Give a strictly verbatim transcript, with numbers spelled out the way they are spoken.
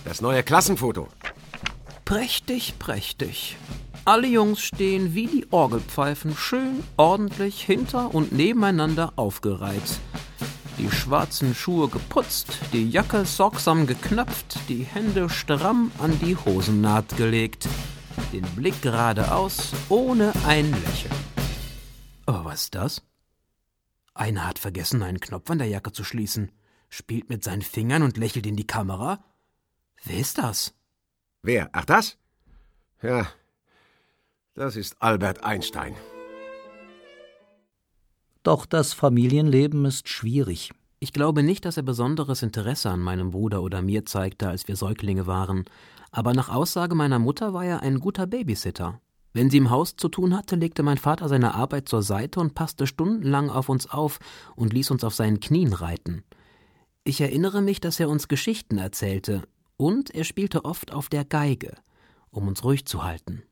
Das neue Klassenfoto. Prächtig, prächtig. Alle Jungs stehen wie die Orgelpfeifen schön ordentlich hinter und nebeneinander aufgereiht. Die schwarzen Schuhe geputzt, die Jacke sorgsam geknöpft, die Hände stramm an die Hosennaht gelegt. Den Blick geradeaus, ohne ein Lächeln. Oh, was ist das? Einer hat vergessen, einen Knopf an der Jacke zu schließen, spielt mit seinen Fingern und lächelt in die Kamera. Wer ist das? Wer? Ach, das? Ja, das ist Albert Einstein. Doch das Familienleben ist schwierig. Ich glaube nicht, dass er besonderes Interesse an meinem Bruder oder mir zeigte, als wir Säuglinge waren. Aber nach Aussage meiner Mutter war er ein guter Babysitter. Wenn sie im Haus zu tun hatte, legte mein Vater seine Arbeit zur Seite und passte stundenlang auf uns auf und ließ uns auf seinen Knien reiten. Ich erinnere mich, dass er uns Geschichten erzählte und er spielte oft auf der Geige, um uns ruhig zu halten.